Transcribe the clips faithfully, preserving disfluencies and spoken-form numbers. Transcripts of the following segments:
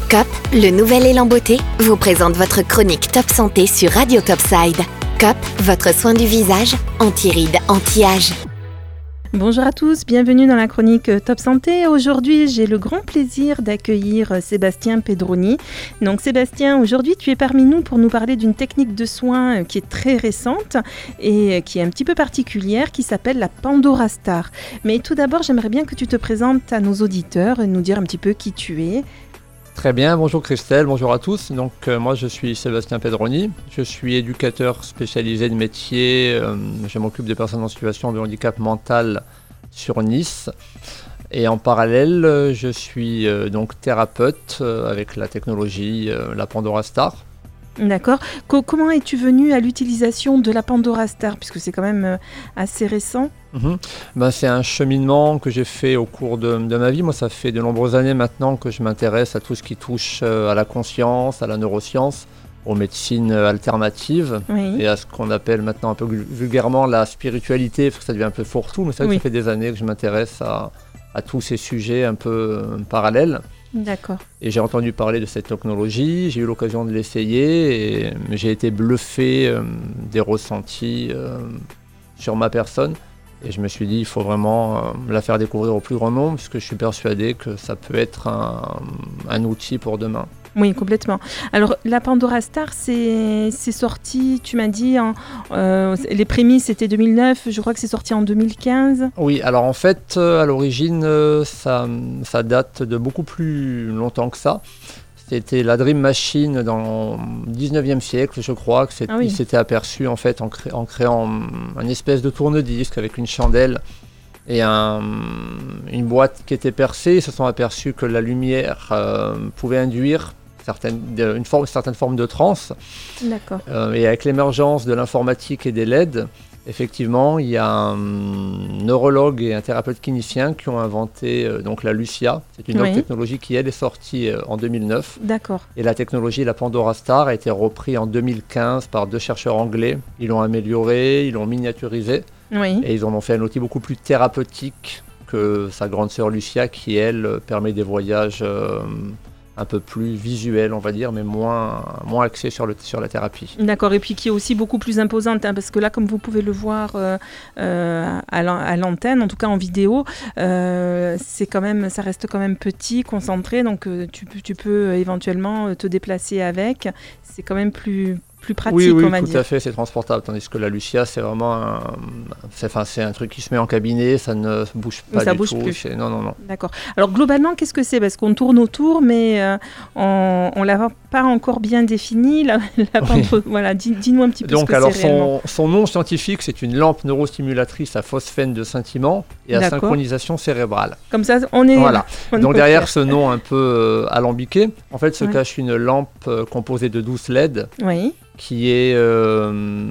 C O P, le nouvel élan beauté, vous présente votre chronique Top Santé sur Radio Topside. C O P, votre soin du visage, anti-rides, anti-âge. Bonjour à tous, bienvenue dans la chronique Top Santé. Aujourd'hui, j'ai le grand plaisir d'accueillir Sébastien Pedroni. Donc Sébastien, aujourd'hui, tu es parmi nous pour nous parler d'une technique de soin qui est très récente et qui est un petit peu particulière, qui s'appelle la Pandora Star. Mais tout d'abord, j'aimerais bien que tu te présentes à nos auditeurs et nous dire un petit peu qui tu es. Très bien, bonjour Christelle, bonjour à tous. Donc euh, moi je suis Sébastien Pedroni, je suis éducateur spécialisé de métier, euh, je m'occupe des personnes en situation de handicap mental sur Nice. Et en parallèle, euh, je suis euh, donc thérapeute euh, avec la technologie, euh, la Pandora Star. D'accord. Co- comment es-tu venu à l'utilisation de la Pandora Star, puisque c'est quand même euh, assez récent? Mmh. Ben, c'est un cheminement que j'ai fait au cours de, de ma vie. Moi, ça fait de nombreuses années maintenant que je m'intéresse à tout ce qui touche euh, à la conscience, à la neuroscience, aux médecines alternatives Oui. et à ce qu'on appelle maintenant un peu vulgairement la spiritualité, parce que ça devient un peu fourre-tout, mais c'est vrai Oui. que ça fait des années que je m'intéresse à, à tous ces sujets un peu euh, parallèles. D'accord. Et j'ai entendu parler de cette technologie, j'ai eu l'occasion de l'essayer et j'ai été bluffé euh, des ressentis euh, sur ma personne. Et je me suis dit, il faut vraiment euh, la faire découvrir au plus grand nombre, puisque je suis persuadé que ça peut être un, un outil pour demain. Oui, complètement. Alors, la Pandora Star, c'est, c'est sorti, tu m'as dit, en, euh, les prémices, c'était deux mille neuf, je crois que c'est sorti en deux mille quinze. Oui, alors en fait, euh, à l'origine, euh, ça, ça date de beaucoup plus longtemps que ça. C'était la Dream Machine dans le dix-neuvième siècle, je crois, que c'est, Ah oui. il s'était aperçu en fait en, cré, en créant un espèce de tourne-disque avec une chandelle et un, une boîte qui était percée. Ils se sont aperçus que la lumière euh, pouvait induire certaines, une forme, certaines formes de transe. D'accord. Euh, et avec l'émergence de l'informatique et des L E D, effectivement, il y a un neurologue et un thérapeute clinicien qui ont inventé euh, donc la Lucia. C'est une Oui. autre technologie qui, elle, est sortie euh, en deux mille neuf. D'accord. Et la technologie, la Pandora Star, a été reprise en deux mille quinze par deux chercheurs anglais. Ils l'ont améliorée, ils l'ont miniaturisée Oui. et ils en ont fait un outil beaucoup plus thérapeutique que sa grande sœur Lucia qui, elle, permet des voyages euh, un peu plus visuels, on va dire, mais moins, moins axés sur, le, sur la thérapie. D'accord, et puis qui est aussi beaucoup plus imposante, hein, parce que là, comme vous pouvez le voir euh, euh, à, l'an- à l'antenne, en tout cas en vidéo, euh, c'est quand même, ça reste quand même petit, concentré, donc euh, tu, peux- tu peux euh, éventuellement euh, te déplacer avec. C'est quand même plus, plus pratique, Oui, oui, on va tout dire. à fait, c'est transportable, tandis que la Lucia, c'est vraiment un, c'est, enfin, c'est un truc qui se met en cabinet, ça ne bouge pas Ça du bouge tout. plus. C'est- non, non, non. D'accord. Alors globalement, qu'est-ce que c'est? Parce qu'on tourne autour, mais euh, on ne l'a pas encore bien défini. La, la Oui. pente- voilà, dis, dis-nous un petit peu Donc, ce que alors, c'est réellement. son, son nom scientifique, c'est une lampe neurostimulatrice à phosphène de scintillement et à D'accord. synchronisation cérébrale. Comme ça, on est. Voilà. on est Donc, au derrière clair. ce nom un peu euh, alambiqué, en fait, se Ouais. cache une lampe euh, composée de douze L E D Oui, qui est euh,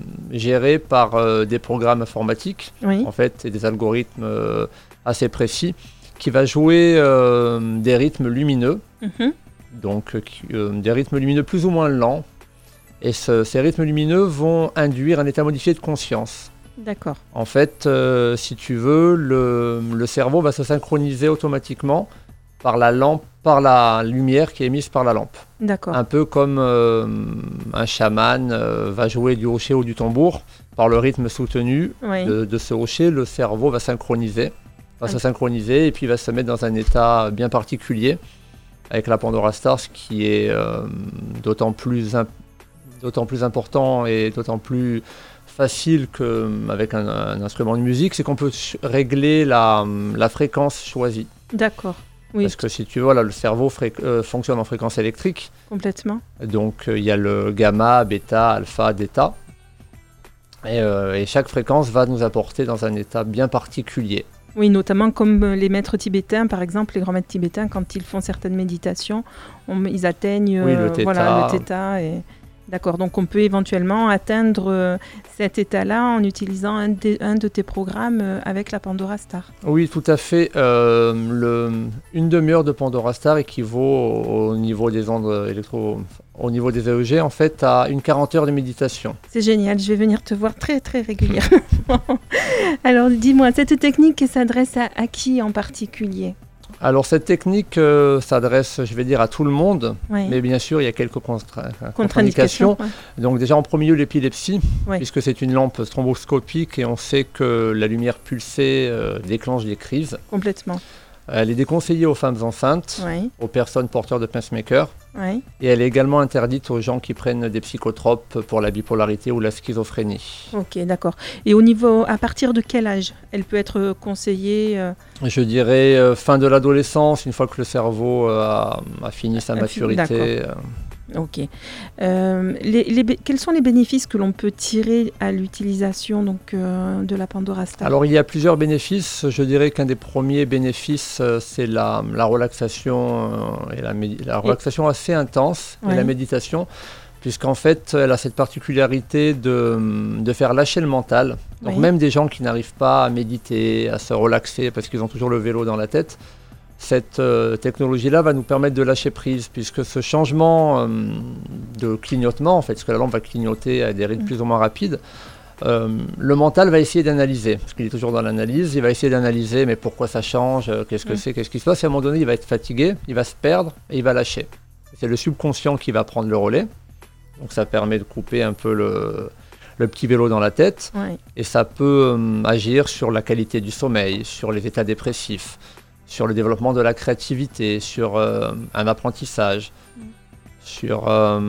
gérée par euh, des programmes informatiques, oui. en fait, et des algorithmes euh, assez précis, qui va jouer euh, des rythmes lumineux, Mhm. donc euh, qui- euh, des rythmes lumineux plus ou moins lents. Et ce- ces rythmes lumineux vont induire un état modifié de conscience. D'accord. En fait, euh, si tu veux, le, le cerveau va se synchroniser automatiquement par la lampe, par la lumière qui est émise par la lampe. D'accord. Un peu comme euh, un chaman euh, va jouer du hocher ou du tambour, par le rythme soutenu Oui. de, de ce hocher, le cerveau va synchroniser, va Ah. se synchroniser et puis va se mettre dans un état bien particulier avec la Pandora Star, ce qui est euh, d'autant plus, imp- d'autant plus important et d'autant plus facile qu'avec un, un instrument de musique, c'est qu'on peut ch- régler la, la fréquence choisie. D'accord. Oui, Parce que si tu veux, voilà, le cerveau fré- euh, fonctionne en fréquence électrique. complètement. Donc euh, il y a le gamma, bêta, alpha, delta. Et, euh, et chaque fréquence va nous apporter dans un état bien particulier. Oui, notamment comme euh, les maîtres tibétains, par exemple, les grands maîtres tibétains, quand ils font certaines méditations, on- ils atteignent Oui, le euh, theta. voilà, le theta. Et... D'accord, donc on peut éventuellement atteindre euh, cet état-là en utilisant un, des- un de tes programmes euh, avec la Pandora Star. Oui, tout à fait. Euh, le, une demi-heure de Pandora Star équivaut au, au niveau des ondes électro, au niveau des A E G, en fait, à une quarante heures de méditation. C'est génial, je vais venir te voir très très régulièrement. Alors dis-moi, cette technique s'adresse à, à qui en particulier? Alors cette technique euh, s'adresse, je vais dire, à tout le monde, Oui. mais bien sûr il y a quelques contra- Contre-indications. contre-indications. Ouais. Donc déjà en premier lieu l'épilepsie, Oui. puisque c'est une lampe stromboscopique et on sait que la lumière pulsée euh, déclenche des crises. Complètement. Elle est déconseillée aux femmes enceintes, Oui. aux personnes porteurs de pacemaker, Oui. et elle est également interdite aux gens qui prennent des psychotropes pour la bipolarité ou la schizophrénie. Ok, d'accord. Et au niveau, à partir de quel âge elle peut être conseillée euh, Je dirais euh, fin de l'adolescence, une fois que le cerveau euh, a, a fini sa A fini, maturité. euh. Ok. Euh, les, les bé- quels sont les bénéfices que l'on peut tirer à l'utilisation donc, euh, de la Pandora Star? Alors il y a plusieurs bénéfices. Je dirais qu'un des premiers bénéfices, euh, c'est la, la relaxation, euh, et la, médi- la relaxation assez intense Ouais. et la méditation, puisqu'en fait elle a cette particularité de, de faire lâcher le mental. Donc Oui. même des gens qui n'arrivent pas à méditer, à se relaxer parce qu'ils ont toujours le vélo dans la tête, cette euh, technologie-là va nous permettre de lâcher prise, puisque ce changement euh, de clignotement, en fait, parce que la lampe va clignoter à des rythmes Mm. plus ou moins rapides, euh, le mental va essayer d'analyser, parce qu'il est toujours dans l'analyse, il va essayer d'analyser, mais pourquoi ça change, euh, qu'est-ce que Mm. c'est, qu'est-ce qui se passe, et à un moment donné, il va être fatigué, il va se perdre, et il va lâcher. C'est le subconscient qui va prendre le relais, donc ça permet de couper un peu le, le petit vélo dans la tête, Ouais. et ça peut euh, agir sur la qualité du sommeil, sur les états dépressifs, sur le développement de la créativité, sur euh, un apprentissage, Mm. sur, euh,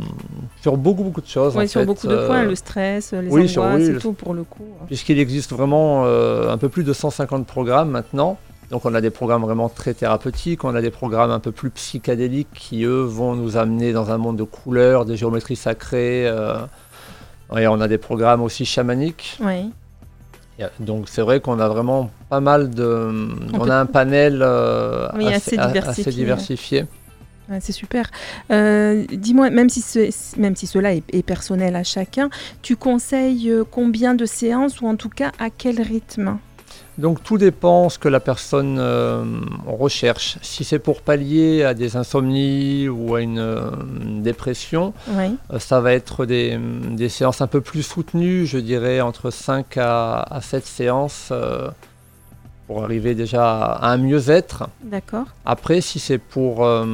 sur beaucoup, beaucoup de choses. Ouais, en sur fait, beaucoup de euh, points, le stress, les oui, sur- angoisses oui, et le- tout pour le coup. Puisqu'il existe vraiment euh, un peu plus de cent cinquante programmes maintenant. Donc on a des programmes vraiment très thérapeutiques, on a des programmes un peu plus psychédéliques qui, eux, vont nous amener dans un monde de couleurs, de géométrie sacrée. euh, et on a des programmes aussi chamaniques. Oui. Il y a- Donc c'est vrai qu'on a vraiment pas mal de... On On, peut- a un panel euh, Oui, assez a- diversifié. diversifié. Ouais, c'est super. Euh, dis-moi, même si, ce- même si cela est, est personnel à chacun, tu conseilles euh, combien de séances ou en tout cas à quel rythme? Donc tout dépend ce que la personne euh, recherche. Si c'est pour pallier à des insomnies ou à une, euh, une dépression, Oui. euh, ça va être des, des séances un peu plus soutenues, je dirais entre cinq à, à sept séances euh, pour arriver déjà à un mieux-être. D'accord. Après, si c'est pour euh,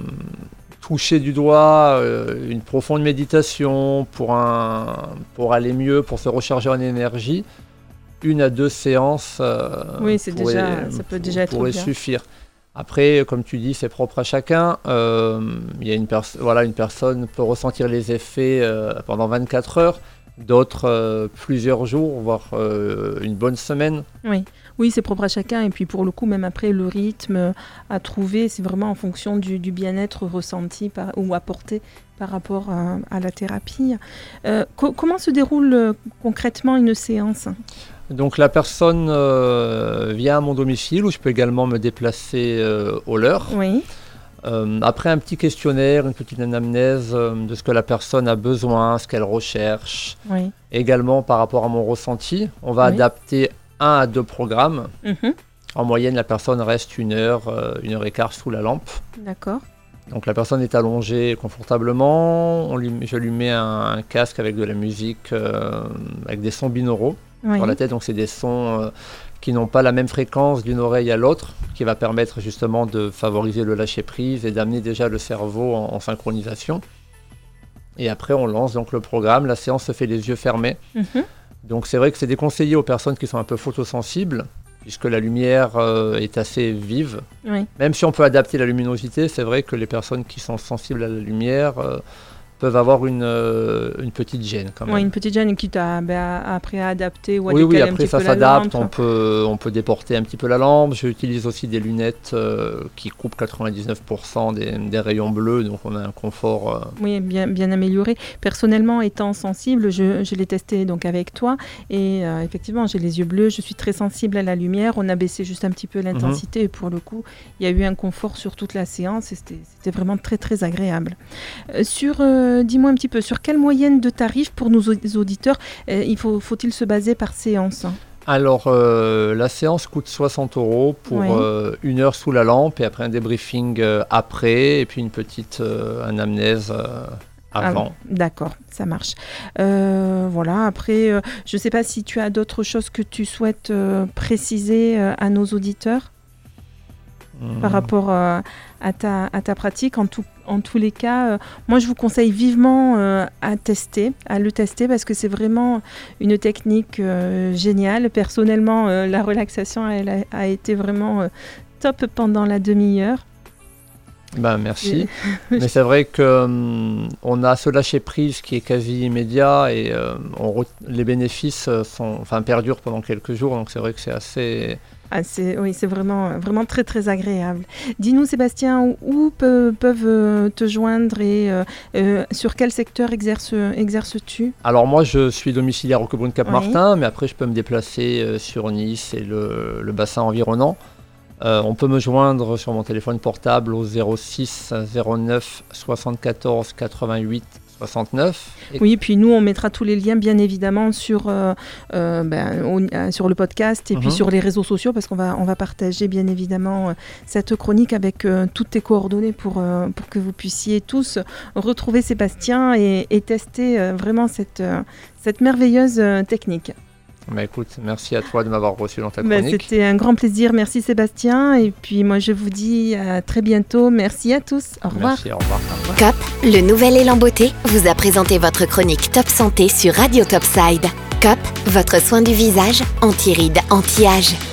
toucher du doigt euh, une profonde méditation, pour, un, pour aller mieux, pour se recharger en énergie, une à deux séances euh, Oui, c'est pourraient- déjà- ça peut déjà être pourraient bien. suffire. Après, comme tu dis, c'est propre à chacun. Euh, il y a une, pers- voilà, une personne peut ressentir les effets euh, pendant vingt-quatre heures, d'autres euh, plusieurs jours, voire euh, une bonne semaine. Oui, oui, c'est propre à chacun. Et puis pour le coup, même après, le rythme à trouver, c'est vraiment en fonction du, du bien-être ressenti par, ou apporté par rapport à, à la thérapie. Euh, co- comment se déroule euh, concrètement une séance? Donc la personne euh, vient à mon domicile où je peux également me déplacer euh, au leur. Oui, Euh, après un petit questionnaire, une petite anamnèse euh, de ce que la personne a besoin, ce qu'elle recherche. oui. Également par rapport à mon ressenti, on va Oui. adapter un à deux programmes. Mhm. En moyenne, la personne reste une heure, euh, une heure et quart sous la lampe. D'accord. Donc la personne est allongée confortablement. On lui, je lui mets un, un casque avec de la musique, euh, avec des sons binauraux Oui. sur la tête. Donc c'est des sons euh, qui n'ont pas la même fréquence d'une oreille à l'autre, qui va permettre justement de favoriser le lâcher-prise et d'amener déjà le cerveau en, en synchronisation. Et après, on lance donc le programme. La séance se fait les yeux fermés. Mhm. Donc c'est vrai que c'est déconseillé aux personnes qui sont un peu photosensibles, puisque la lumière euh, est assez vive. Oui. Même si on peut adapter la luminosité, c'est vrai que les personnes qui sont sensibles à la lumière euh, peuvent avoir une, euh, une petite gêne quand même. Ouais, une petite gêne qui t'a ben, après à adapter ou à Oui, oui, décaler un après petit ça peu la s'adapte, lampe. on peut, on peut déporter un petit peu la lampe. J'utilise aussi des lunettes euh, qui coupent quatre-vingt-dix-neuf pour cent des, des rayons bleus, donc on a un confort. euh, Oui, bien, bien amélioré. Personnellement, étant sensible, je, je l'ai testé donc avec toi et euh, effectivement, j'ai les yeux bleus, je suis très sensible à la lumière. On a baissé juste un petit peu l'intensité et pour le coup, il y a eu un confort sur toute la séance et c'était, c'était vraiment très très agréable. Euh, sur, euh, dis-moi un petit peu, sur quelle moyenne de tarifs pour nos au- auditeurs euh, il faut, faut-il se baser par séance? Alors, euh, la séance coûte soixante euros pour Oui. euh, une heure sous la lampe et après un débriefing euh, après et puis une petite euh, anamnèse euh, avant. Ah, d'accord, ça marche. Euh, voilà, après, euh, je ne sais pas si tu as d'autres choses que tu souhaites euh, préciser euh, à nos auditeurs. mmh. par rapport euh, à, ta, à ta pratique. En, tout, en tous les cas, euh, moi je vous conseille vivement euh, à tester, à le tester parce que c'est vraiment une technique euh, géniale. Personnellement, euh, la relaxation elle a, a été vraiment euh, top pendant la demi-heure. Ben, merci. Mais c'est vrai qu'on hum, a ce lâcher-prise qui est quasi immédiat et euh, on re- les bénéfices sont, enfin, perdurent pendant quelques jours. Donc c'est vrai que c'est assez... Ah, c'est, oui, c'est vraiment, vraiment très, très agréable. Dis-nous, Sébastien, où pe- peuvent euh, te joindre et euh, euh, sur quel secteur exerce, exerces-tu ? Alors moi, je suis domiciliaire au Cobrune Cap-Martin, Oui. mais après, je peux me déplacer euh, sur Nice et le, le bassin environnant. Euh, on peut me joindre sur mon téléphone portable au zéro six zéro neuf soixante-quatorze quatre-vingt-huit soixante-neuf. Et Oui, puis nous, on mettra tous les liens, bien évidemment, sur, euh, euh, ben, au- euh, sur le podcast et puis Mhm. sur les réseaux sociaux, parce qu'on va, on va partager, bien évidemment, euh, cette chronique avec euh, toutes tes coordonnées pour, euh, pour que vous puissiez tous retrouver Sébastien et, et tester euh, vraiment cette, euh, cette merveilleuse euh, technique. Bah, écoute, merci à toi de m'avoir reçu dans ta Ben, chronique. c'était un grand plaisir. Merci Sébastien. Et puis moi, je vous dis à très bientôt. Merci à tous. Au revoir. Merci, au revoir. COP, le nouvel élan beauté, vous a présenté votre chronique Top Santé sur Radio Topside. COP, votre soin du visage, anti-rides, anti-âge.